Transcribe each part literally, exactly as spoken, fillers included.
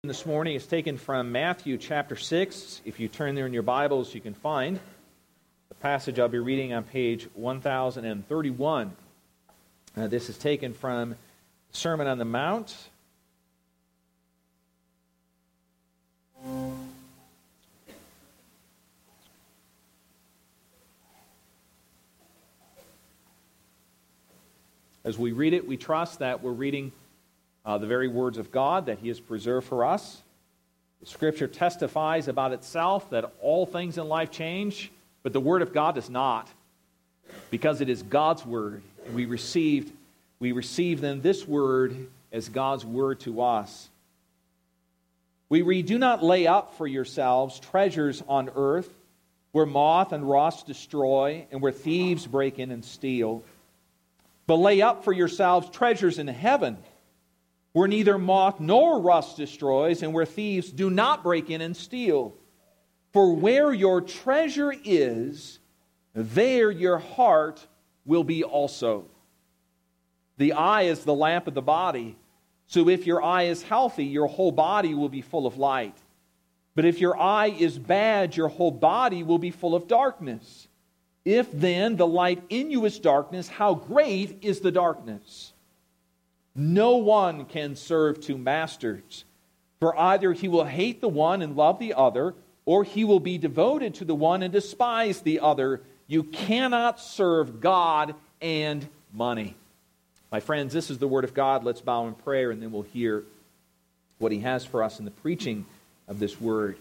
This morning is taken from Matthew chapter six. If you turn there in your Bibles, you can find the passage I'll be reading on page one thousand thirty-one. Uh, this is taken from the Sermon on the Mount. As we read it, we trust that we're reading Uh, the very words of God that He has preserved for us. The Scripture testifies about itself that all things in life change, but the Word of God does not, because it is God's Word. And we received, we receive then this Word as God's Word to us. We read, "Do not lay up for yourselves treasures on earth, where moth and rust destroy, and where thieves break in and steal. But lay up for yourselves treasures in heaven, where neither moth nor rust destroys, and where thieves do not break in and steal. For where your treasure is, there your heart will be also. The eye is the lamp of the body, so if your eye is healthy, your whole body will be full of light. But if your eye is bad, your whole body will be full of darkness. If then the light in you is darkness, how great is the darkness? No one can serve two masters, for either he will hate the one and love the other, or he will be devoted to the one and despise the other. You cannot serve God and money." My friends, this is the Word of God. Let's bow in prayer, and then we'll hear what He has for us in the preaching of this Word.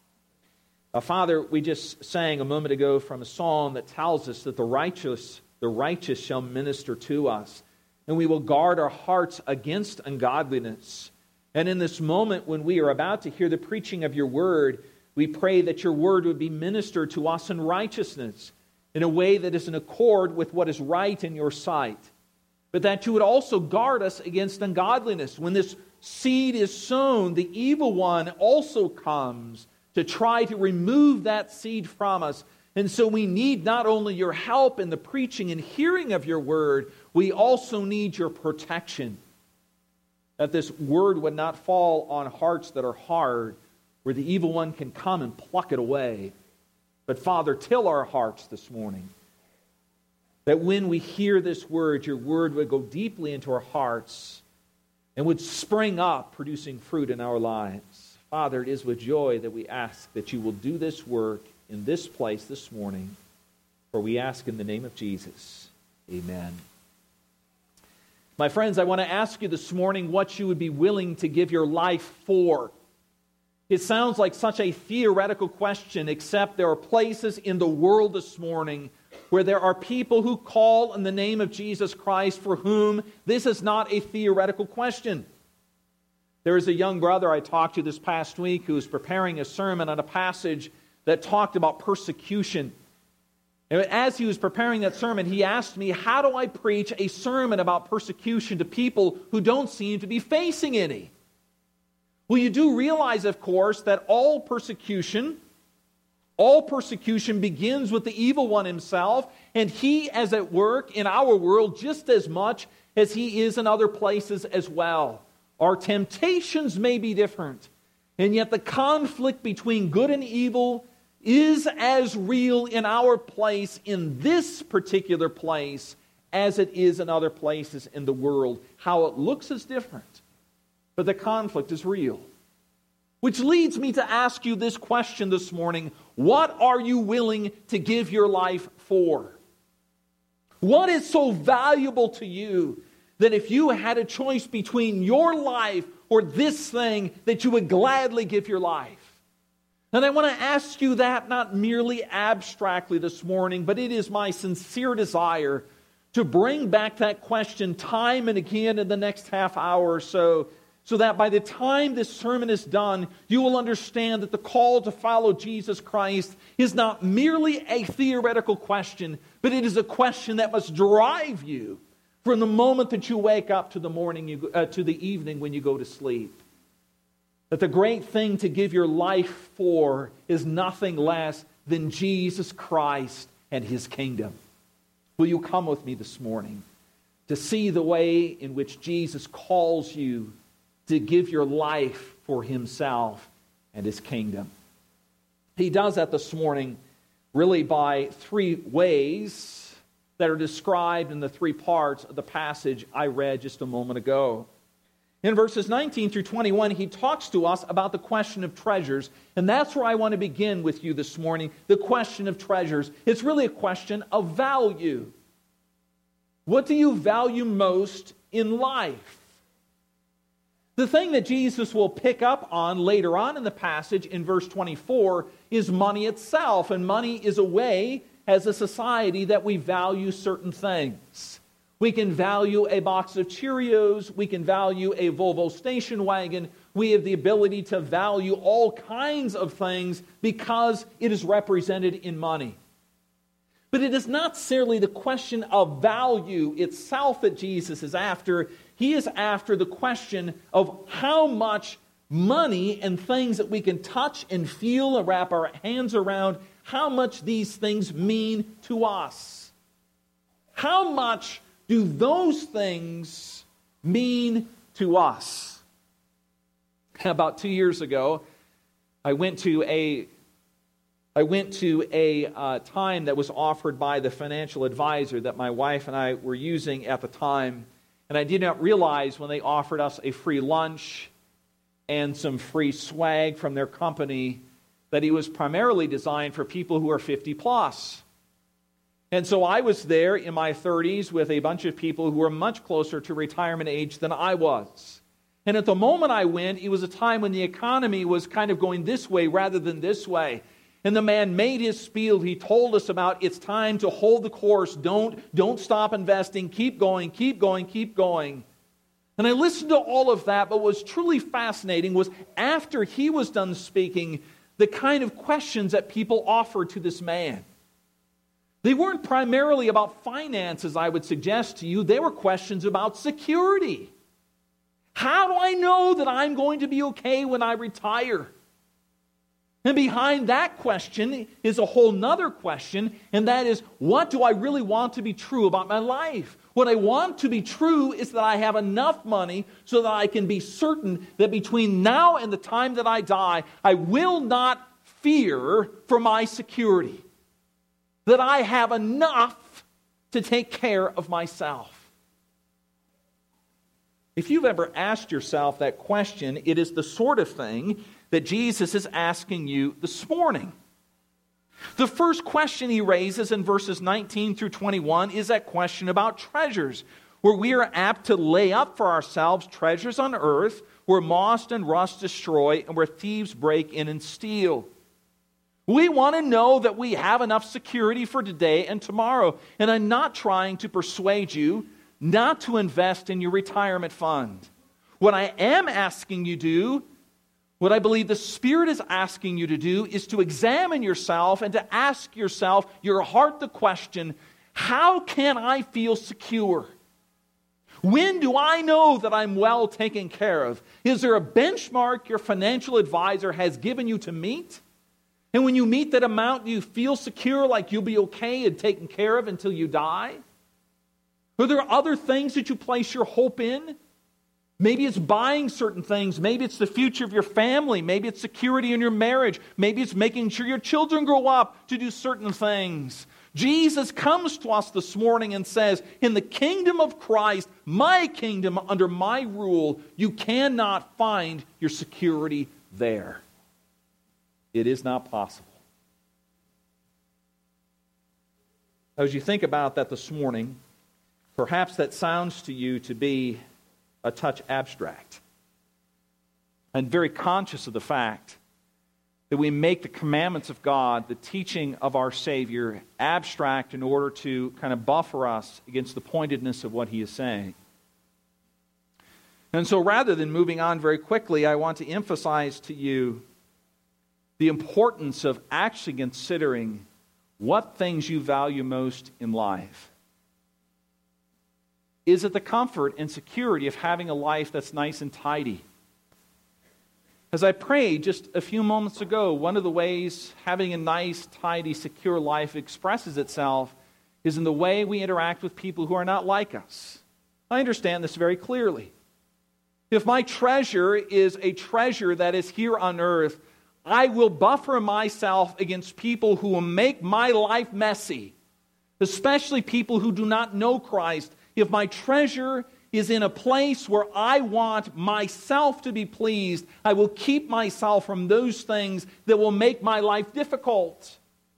Uh, Father, we just sang a moment ago from a song that tells us that the righteous, the righteous shall minister to us. And we will guard our hearts against ungodliness. And in this moment when we are about to hear the preaching of your word, we pray that your word would be ministered to us in righteousness, in a way that is in accord with what is right in your sight. But that you would also guard us against ungodliness. When this seed is sown, the evil one also comes to try to remove that seed from us. And so we need not only your help in the preaching and hearing of your word, we also need your protection. That this word would not fall on hearts that are hard, where the evil one can come and pluck it away. But Father, till our hearts this morning, that when we hear this word, your word would go deeply into our hearts and would spring up, producing fruit in our lives. Father, it is with joy that we ask that you will do this work in this place this morning, for we ask in the name of Jesus. Amen. My friends, I want to ask you this morning what you would be willing to give your life for. It sounds like such a theoretical question, except there are places in the world this morning where there are people who call in the name of Jesus Christ for whom this is not a theoretical question. There is a young brother I talked to this past week who was preparing a sermon on a passage that talked about persecution. And as he was preparing that sermon, he asked me, how do I preach a sermon about persecution to people who don't seem to be facing any? Well, you do realize, of course, that all persecution, all persecution begins with the evil one himself, and he is at work in our world just as much as he is in other places as well. Our temptations may be different, and yet the conflict between good and evil is as real in our place, in this particular place, as it is in other places in the world. How it looks is different, but the conflict is real. Which leads me to ask you this question this morning: what are you willing to give your life for? What is so valuable to you that if you had a choice between your life or this thing, that you would gladly give your life? And I want to ask you that not merely abstractly this morning, but it is my sincere desire to bring back that question time and again in the next half hour or so, so that by the time this sermon is done, you will understand that the call to follow Jesus Christ is not merely a theoretical question, but it is a question that must drive you from the moment that you wake up to the morning, you, uh, to the evening when you go to sleep. That the great thing to give your life for is nothing less than Jesus Christ and His kingdom. Will you come with me this morning to see the way in which Jesus calls you to give your life for himself and his kingdom. He does that this morning really by three ways that are described in the three parts of the passage I read just a moment ago. In verses nineteen through twenty-one, he talks to us about the question of treasures, and that's where I want to begin with you this morning, the question of treasures. It's really a question of value. What do you value most in life? The thing that Jesus will pick up on later on in the passage in verse twenty-four is money itself, and money is a way as a society that we value certain things. We can value a box of Cheerios. We can value a Volvo station wagon. We have the ability to value all kinds of things because it is represented in money. But it is not necessarily the question of value itself that Jesus is after. He is after the question of how much money and things that we can touch and feel and wrap our hands around, how much these things mean to us. How much do those things mean to us? About two years ago, I went to a I went to a uh, time that was offered by the financial advisor that my wife and I were using at the time, and I did not realize when they offered us a free lunch and some free swag from their company that it was primarily designed for people who are fifty plus. And so I was there in my thirties with a bunch of people who were much closer to retirement age than I was. And at the moment I went, it was a time when the economy was kind of going this way rather than this way. And the man made his spiel. He told us about it's time to hold the course. Don't, don't stop investing. Keep going, keep going, keep going. And I listened to all of that, but what was truly fascinating was after he was done speaking, the kind of questions that people offered to this man. They weren't primarily about finances, I would suggest to you. They were questions about security. How do I know that I'm going to be okay when I retire? And behind that question is a whole nother question, and that is, what do I really want to be true about my life? What I want to be true is that I have enough money so that I can be certain that between now and the time that I die, I will not fear for my security. That I have enough to take care of myself. If you've ever asked yourself that question, it is the sort of thing that Jesus is asking you this morning. The first question he raises in verses nineteen through twenty-one is that question about treasures, where we are apt to lay up for ourselves treasures on earth, where moss and rust destroy, and where thieves break in and steal. We want to know that we have enough security for today and tomorrow. And I'm not trying to persuade you not to invest in your retirement fund. What I am asking you to do, what I believe the Spirit is asking you to do, is to examine yourself and to ask yourself, your heart, the question, how can I feel secure? When do I know that I'm well taken care of? Is there a benchmark your financial advisor has given you to meet? And when you meet that amount, do you feel secure, like you'll be okay and taken care of until you die? Are there other things that you place your hope in? Maybe it's buying certain things. Maybe it's the future of your family. Maybe it's security in your marriage. Maybe it's making sure your children grow up to do certain things. Jesus comes to us this morning and says, in the kingdom of Christ, my kingdom under my rule, you cannot find your security there. It is not possible. As you think about that this morning, perhaps that sounds to you to be a touch abstract. I'm very conscious of the fact that we make the commandments of God, the teaching of our Savior, abstract in order to kind of buffer us against the pointedness of what He is saying. And so rather than moving on very quickly, I want to emphasize to you the importance of actually considering what things you value most in life. Is it the comfort and security of having a life that's nice and tidy? As I prayed just a few moments ago, one of the ways having a nice, tidy, secure life expresses itself is in the way we interact with people who are not like us. I understand this very clearly. if my treasure is a treasure that is here on earth, I will buffer myself against people who will make my life messy, especially people who do not know Christ. If my treasure is in a place where I want myself to be pleased, I will keep myself from those things that will make my life difficult.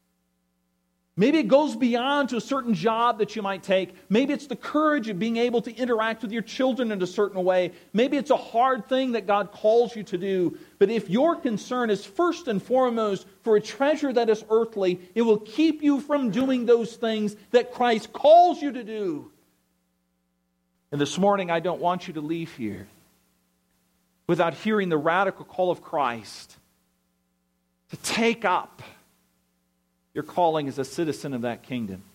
Maybe it goes beyond to a certain job that you might take. Maybe it's the courage of being able to interact with your children in a certain way. Maybe it's a hard thing that God calls you to do. But if your concern is first and foremost for a treasure that is earthly, it will keep you from doing those things that Christ calls you to do. And this morning, I don't want you to leave here without hearing the radical call of Christ to take up your calling as a citizen of that kingdom.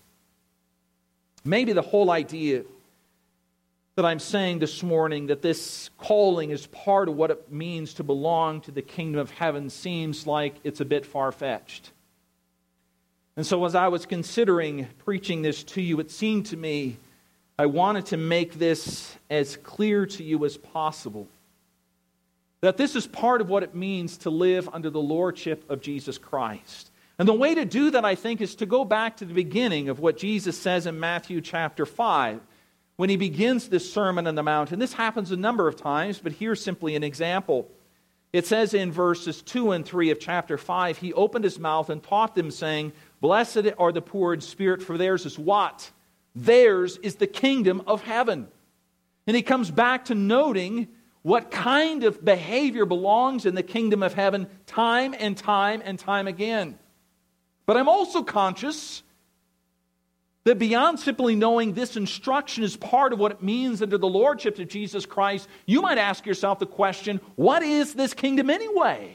Maybe the whole idea that I'm saying this morning, that this calling is part of what it means to belong to the kingdom of heaven, seems like it's a bit far-fetched. And so as I was considering preaching this to you, it seemed to me I wanted to make this as clear to you as possible. That this is part of what it means to live under the lordship of Jesus Christ. And the way to do that, I think, is to go back to the beginning of what Jesus says in Matthew chapter five, when he begins this Sermon on the Mount. And this happens a number of times, but here's simply an example. It says in verses two and three of chapter five, he opened his mouth and taught them, saying, "Blessed are the poor in spirit, for theirs is what? Theirs is the kingdom of heaven." And he comes back to noting what kind of behavior belongs in the kingdom of heaven time and time and time again. But I'm also conscious that beyond simply knowing this instruction is part of what it means under the lordship of Jesus Christ, you might ask yourself the question, what is this kingdom anyway?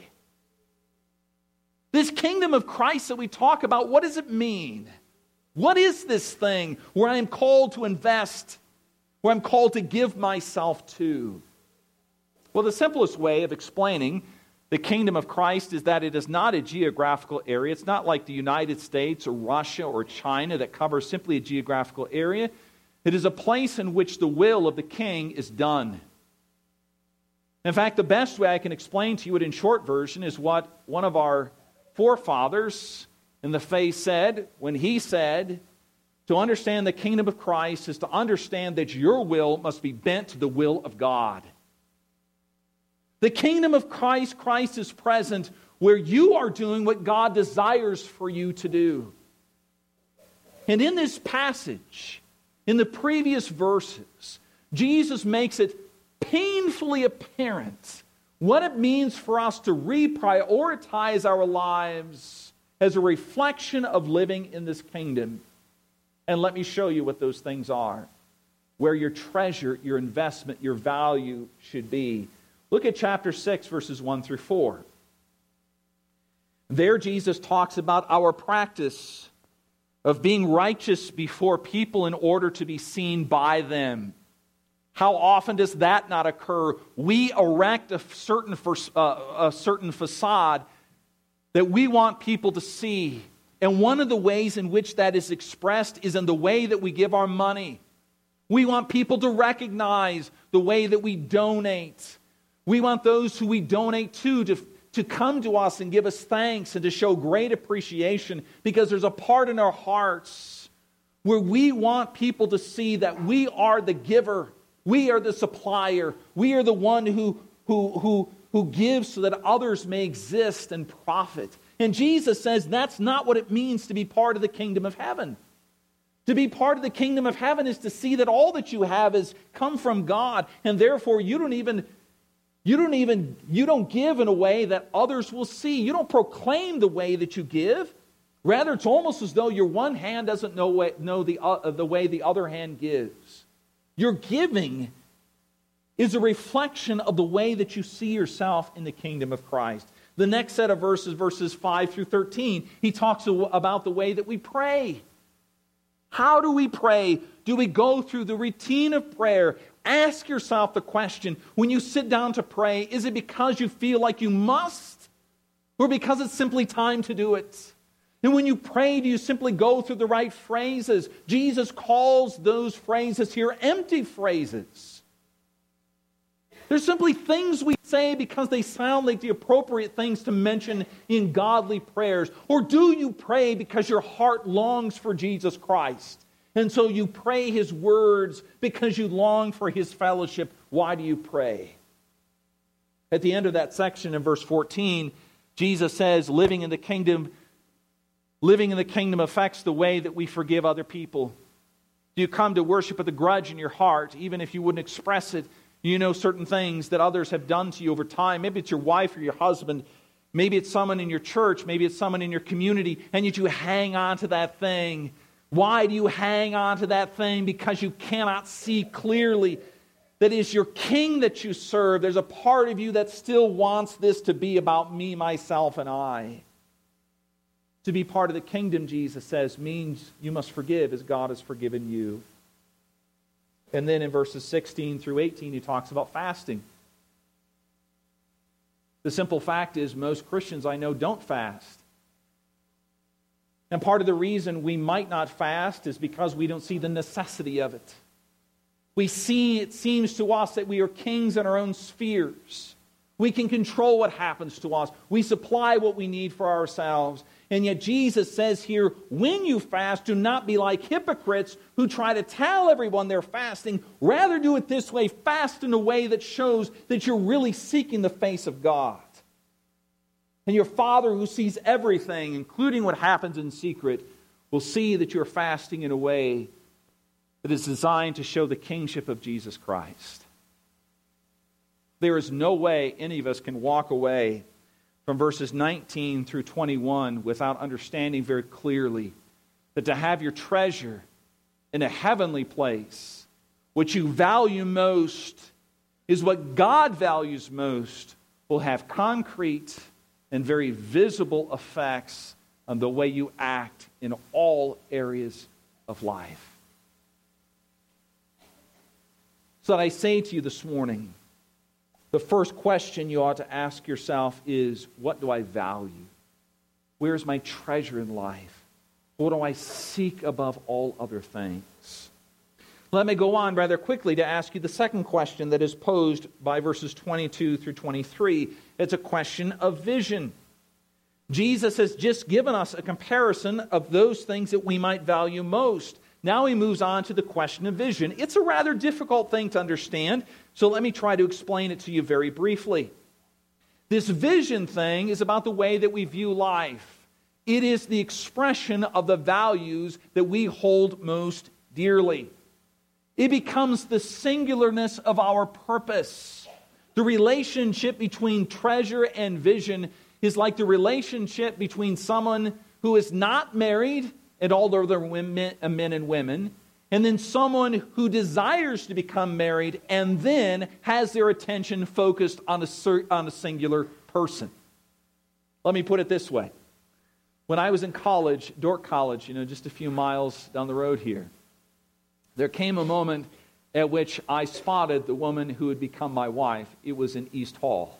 This kingdom of Christ that we talk about, what does it mean? What is this thing where I am called to invest, where I'm called to give myself to? Well, the simplest way of explaining the kingdom of Christ is that it is not a geographical area. It's not like the United States or Russia or China that covers simply a geographical area. It is a place in which the will of the king is done. In fact, the best way I can explain to you it in short version is what one of our forefathers in the faith said when he said, to understand the kingdom of Christ is to understand that your will must be bent to the will of God. The kingdom of Christ, Christ is present where you are doing what God desires for you to do. And in this passage, in the previous verses, Jesus makes it painfully apparent what it means for us to reprioritize our lives as a reflection of living in this kingdom. And let me show you what those things are, where your treasure, your investment, your value should be. Look at chapter six, verses one through four. There Jesus talks about our practice of being righteous before people in order to be seen by them. How often does that not occur? We erect a certain, uh, a certain facade that we want people to see. And one of the ways in which that is expressed is in the way that we give our money. We want people to recognize the way that we donate. We want those who we donate to, to to come to us and give us thanks and to show great appreciation, because there's a part in our hearts where we want people to see that we are the giver, we are the supplier, we are the one who who who who gives so that others may exist and profit. And Jesus says that's not what it means to be part of the kingdom of heaven. To be part of the kingdom of heaven is to see that all that you have has come from God, and therefore you don't even You don't even, you don't give in a way that others will see. You don't proclaim the way that you give. Rather, it's almost as though your one hand doesn't know, way, know the, uh, the way the other hand gives. Your giving is a reflection of the way that you see yourself in the kingdom of Christ. The next set of verses, verses five through thirteen, he talks about the way that we pray. How do we pray? Do we go through the routine of prayer? Ask yourself the question, when you sit down to pray, is it because you feel like you must? Or because it's simply time to do it? And when you pray, do you simply go through the right phrases? Jesus calls those phrases here empty phrases. They're simply things we say because they sound like the appropriate things to mention in godly prayers. Or do you pray because your heart longs for Jesus Christ? And so you pray His words because you long for His fellowship. Why do you pray? At the end of that section in verse fourteen, Jesus says, living in the kingdom, living in the kingdom affects the way that we forgive other people. Do you come to worship with a grudge in your heart, even if you wouldn't express it? You know certain things that others have done to you over time. Maybe it's your wife or your husband. Maybe it's someone in your church. Maybe it's someone in your community. And yet you hang on to that thing. Why do you hang on to that thing? Because you cannot see clearly that it is your King that you serve. There's a part of you that still wants this to be about me, myself, and I. To be part of the kingdom, Jesus says, means you must forgive as God has forgiven you. And then in verses sixteen through eighteen, he talks about fasting. The simple fact is most Christians I know don't fast. And part of the reason we might not fast is because we don't see the necessity of it. We see, it seems to us, that we are kings in our own spheres. We can control what happens to us. We supply what we need for ourselves. And yet Jesus says here, when you fast, do not be like hypocrites who try to tell everyone they're fasting. Rather do it this way, fast in a way that shows that you're really seeking the face of God. And your Father who sees everything, including what happens in secret, will see that you're fasting in a way that is designed to show the kingship of Jesus Christ. There is no way any of us can walk away from verses nineteen through twenty-one without understanding very clearly that to have your treasure in a heavenly place, what you value most is what God values most, will have concrete and very visible effects on the way you act in all areas of life. So I say to you this morning, the first question you ought to ask yourself is, what do I value? Where's my treasure in life? What do I seek above all other things? Let me go on rather quickly to ask you the second question that is posed by verses twenty-two through twenty-three. It's a question of vision. Jesus has just given us a comparison of those things that we might value most. Now he moves on to the question of vision. It's a rather difficult thing to understand, so let me try to explain it to you very briefly. This vision thing is about the way that we view life. It is the expression of the values that we hold most dearly. It becomes the singularness of our purpose. The relationship between treasure and vision is like the relationship between someone who is not married and all other women, men and women, and then someone who desires to become married and then has their attention focused on a, on a singular person. Let me put it this way. When I was in college, Dordt College, you know, just a few miles down the road here, there came a moment at which I spotted the woman who would become my wife. It was in East Hall.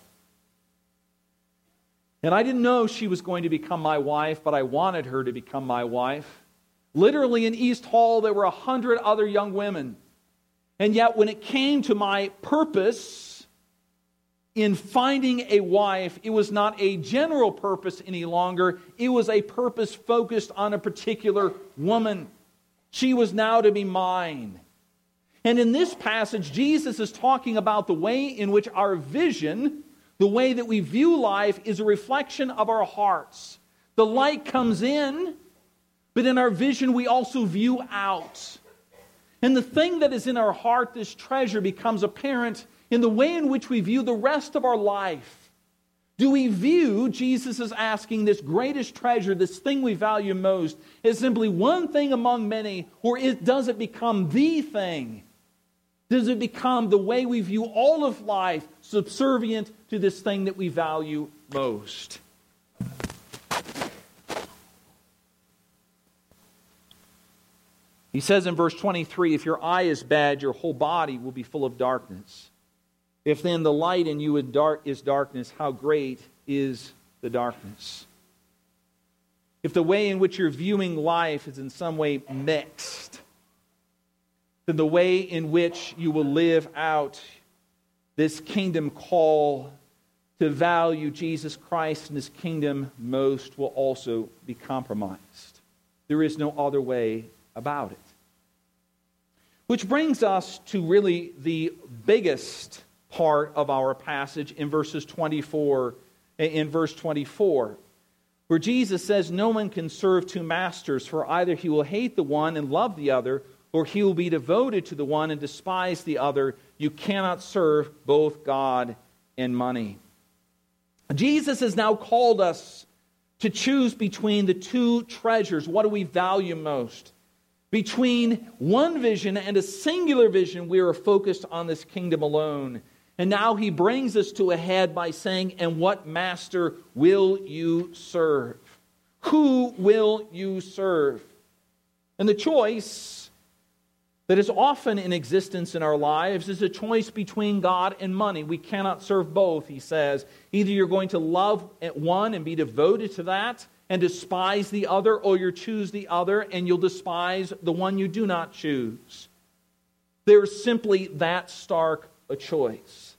And I didn't know she was going to become my wife, but I wanted her to become my wife. Literally in East Hall, there were a hundred other young women. And yet when it came to my purpose in finding a wife, it was not a general purpose any longer. It was a purpose focused on a particular woman. She was now to be mine. And in this passage, Jesus is talking about the way in which our vision, the way that we view life, is a reflection of our hearts. The light comes in, but in our vision we also view out. And the thing that is in our heart, this treasure, becomes apparent in the way in which we view the rest of our life. Do we view, Jesus is asking, this greatest treasure, this thing we value most, as simply one thing among many, or is, does it become the thing? Does it become the way we view all of life, subservient to this thing that we value most? He says in verse twenty-three, if your eye is bad, your whole body will be full of darkness. If then the light in you is darkness, how great is the darkness? If the way in which you're viewing life is in some way mixed, then the way in which you will live out this kingdom call to value Jesus Christ and his kingdom most will also be compromised. There is no other way about it. Which brings us to really the biggest part of our passage in verses twenty-four, in verse twenty-four, where Jesus says, "No one can serve two masters, for either he will hate the one and love the other, or he will be devoted to the one and despise the other. You cannot serve both God and money." Jesus has now called us to choose between the two treasures. What do we value most? Between one vision and a singular vision, we are focused on this kingdom alone. And now he brings us to a head by saying, "And what master will you serve?" Who will you serve? And the choice that is often in existence in our lives is a choice between God and money. We cannot serve both, he says. Either you're going to love one and be devoted to that and despise the other, or you choose the other and you'll despise the one you do not choose. There's simply that stark a choice.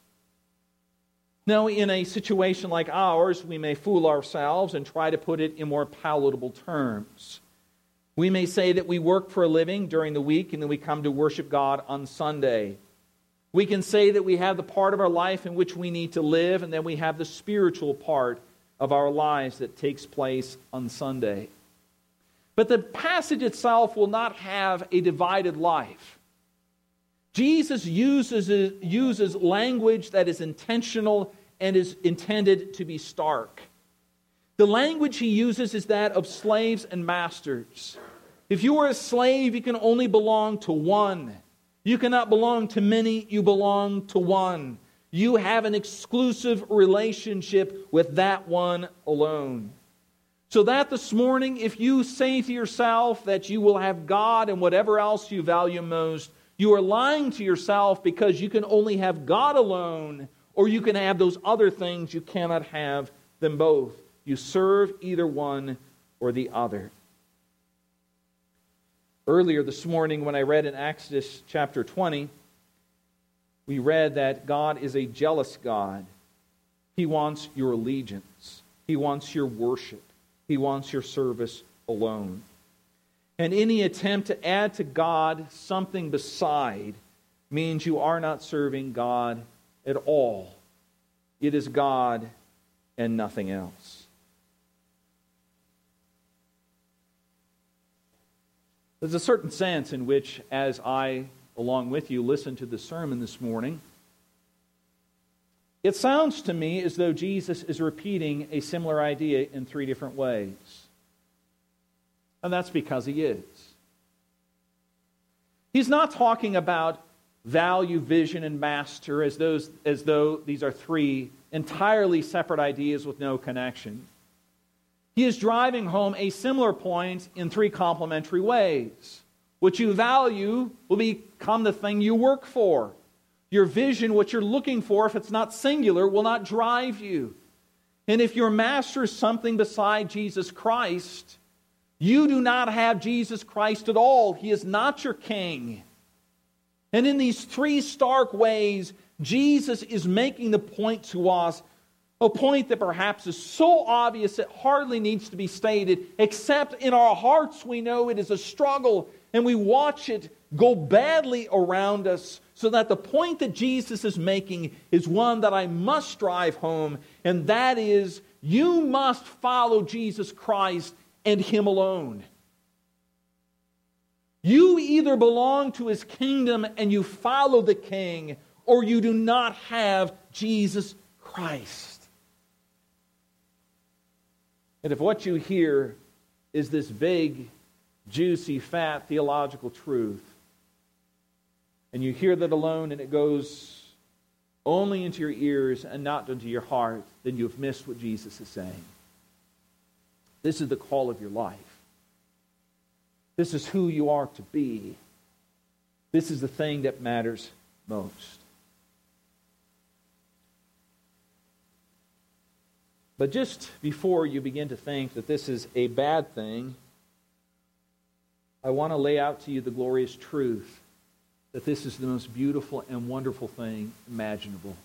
Now, in a situation like ours, we may fool ourselves and try to put it in more palatable terms. We may say that we work for a living during the week and then we come to worship God on Sunday. We can say that we have the part of our life in which we need to live, and then we have the spiritual part of our lives that takes place on Sunday. But the passage itself will not have a divided life. Jesus uses, uses language that is intentional and is intended to be stark. The language he uses is that of slaves and masters. If you are a slave, you can only belong to one. You cannot belong to many, you belong to one. You have an exclusive relationship with that one alone. So that this morning, if you say to yourself that you will have God and whatever else you value most, you are lying to yourself, because you can only have God alone, or you can have those other things. You cannot have them both. You serve either one or the other. Earlier this morning, when I read in Exodus chapter twenty, we read that God is a jealous God. He wants your allegiance. He wants your worship. He wants your service alone. And any attempt to add to God something beside means you are not serving God at all. It is God and nothing else. There's a certain sense in which, as I, along with you, listen to the sermon this morning, it sounds to me as though Jesus is repeating a similar idea in three different ways. And that's because he is. He's not talking about value, vision, and master as those as though these are three entirely separate ideas with no connection. He is driving home a similar point in three complementary ways. What you value will become the thing you work for. Your vision, what you're looking for, if it's not singular, will not drive you. And if your master is something beside Jesus Christ, you do not have Jesus Christ at all. He is not your king. And in these three stark ways, Jesus is making the point to us, a point that perhaps is so obvious it hardly needs to be stated, except in our hearts we know it is a struggle, and we watch it go badly around us, so that the point that Jesus is making is one that I must drive home, and that is, you must follow Jesus Christ and him alone. You either belong to his kingdom and you follow the king, or you do not have Jesus Christ. And if what you hear is this big, juicy, fat theological truth, and you hear that alone and it goes only into your ears and not into your heart, then you've missed what Jesus is saying. This is the call of your life. This is who you are to be. This is the thing that matters most. But just before you begin to think that this is a bad thing, I want to lay out to you the glorious truth that this is the most beautiful and wonderful thing imaginable.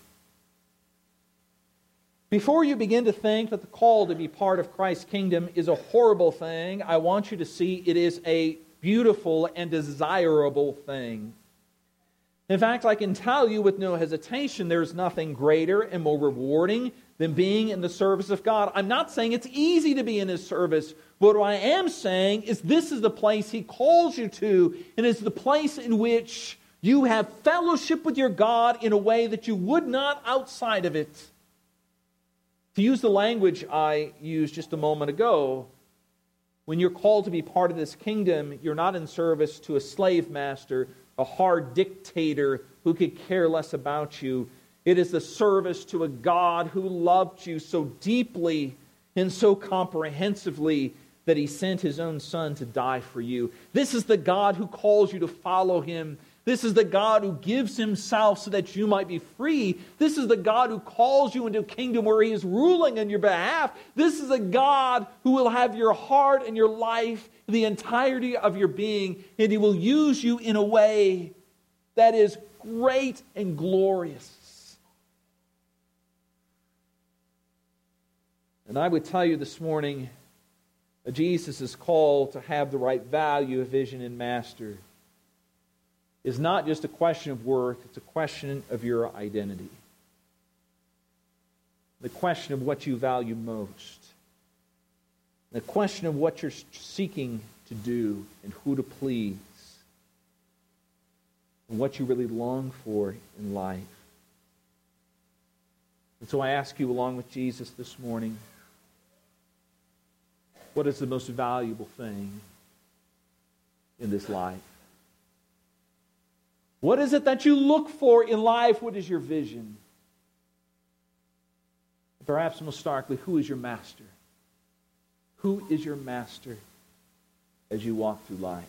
Before you begin to think that the call to be part of Christ's kingdom is a horrible thing, I want you to see it is a beautiful and desirable thing. In fact, I can tell you with no hesitation, there's nothing greater and more rewarding than being in the service of God. I'm not saying it's easy to be in His service, but what I am saying is this is the place He calls you to, and it's the place in which you have fellowship with your God in a way that you would not outside of it. To use the language I used just a moment ago, when you're called to be part of this kingdom, you're not in service to a slave master, a hard dictator who could care less about you. It is the service to a God who loved you so deeply and so comprehensively that He sent His own Son to die for you. This is the God who calls you to follow Him. This is the God who gives Himself so that you might be free. This is the God who calls you into a kingdom where He is ruling on your behalf. This is a God who will have your heart and your life, the entirety of your being, and He will use you in a way that is great and glorious. And I would tell you this morning that Jesus' call to have the right value of vision and master is not just a question of worth, it's a question of your identity. The question of what you value most. The question of what you're seeking to do and who to please. And what you really long for in life. And so I ask you, along with Jesus this morning, what is the most valuable thing in this life? What is it that you look for in life? What is your vision? Perhaps most starkly, who is your master? Who is your master as you walk through life?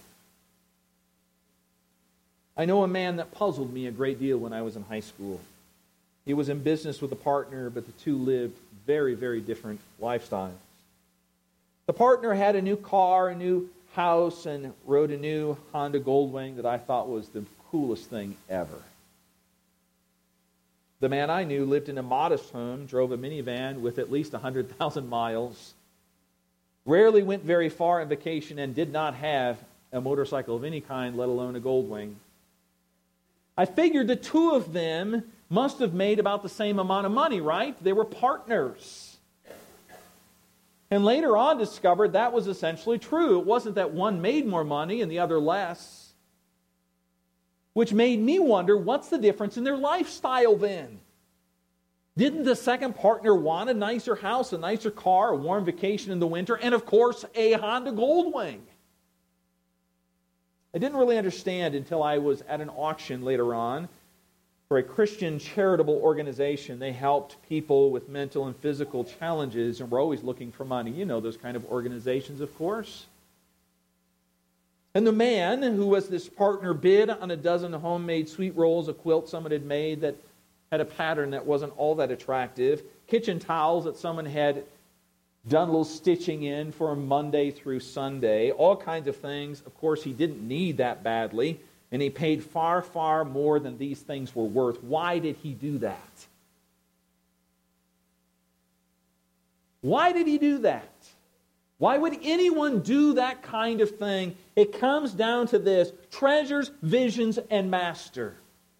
I know a man that puzzled me a great deal when I was in high school. He was in business with a partner, but the two lived very, very different lifestyles. The partner had a new car, a new house, and rode a new Honda Goldwing that I thought was the coolest thing ever. The man I knew lived in a modest home, drove a minivan with at least one hundred thousand miles, rarely went very far on vacation, and did not have a motorcycle of any kind, let alone a Goldwing. I figured the two of them must have made about the same amount of money, right? They were partners. And later on discovered that was essentially true. It wasn't that one made more money and the other less. Which made me wonder, what's the difference in their lifestyle then? Didn't the second partner want a nicer house, a nicer car, a warm vacation in the winter, and of course, a Honda Goldwing? I didn't really understand until I was at an auction later on for a Christian charitable organization. They helped people with mental and physical challenges and were always looking for money. You know those kind of organizations, of course. And the man who was this partner bid on a dozen homemade sweet rolls, a quilt someone had made that had a pattern that wasn't all that attractive, kitchen towels that someone had done a little stitching in for Monday through Sunday, all kinds of things. Of course, he didn't need that badly, and he paid far, far more than these things were worth. Why did he do that? Why did he do that? Why would anyone do that kind of thing? It comes down to this: treasures, visions, and master.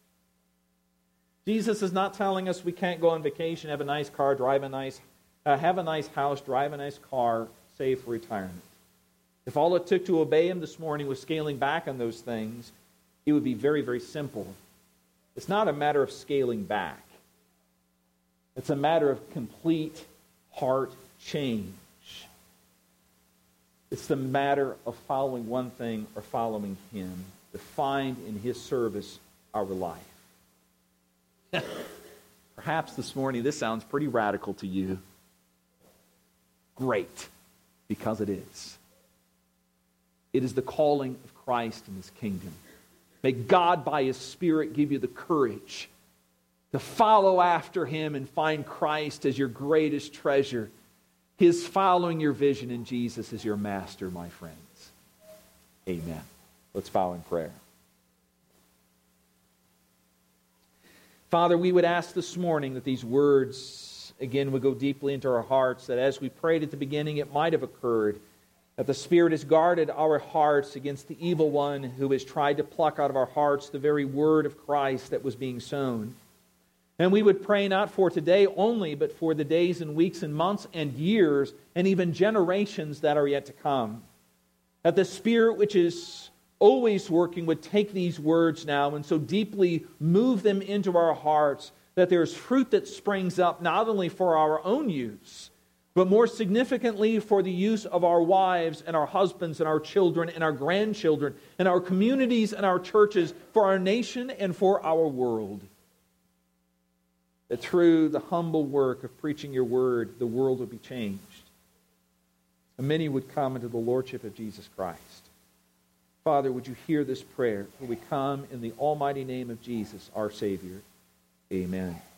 Jesus is not telling us we can't go on vacation, have a nice car, drive a nice, uh, have a nice house, drive a nice car, save for retirement. If all it took to obey Him this morning was scaling back on those things, it would be very, very simple. It's not a matter of scaling back. It's a matter of complete heart change. It's the matter of following one thing or following Him, to find in His service our life. Perhaps this morning this sounds pretty radical to you. Great, because it is. It is the calling of Christ in His kingdom. May God, by His Spirit, give you the courage to follow after Him and find Christ as your greatest treasure. His following your vision in Jesus is your master, my friends. Amen. Let's bow in prayer. Father, we would ask this morning that these words, again, would go deeply into our hearts, that as we prayed at the beginning, it might have occurred, that the Spirit has guarded our hearts against the evil one who has tried to pluck out of our hearts the very word of Christ that was being sown. And we would pray not for today only, but for the days and weeks and months and years and even generations that are yet to come. That the Spirit which is always working would take these words now and so deeply move them into our hearts that there's fruit that springs up not only for our own use, but more significantly for the use of our wives and our husbands and our children and our grandchildren and our communities and our churches, for our nation and for our world. That through the humble work of preaching your word, the world would be changed. And many would come into the lordship of Jesus Christ. Father, would you hear this prayer? For we come in the almighty name of Jesus, our Savior. Amen.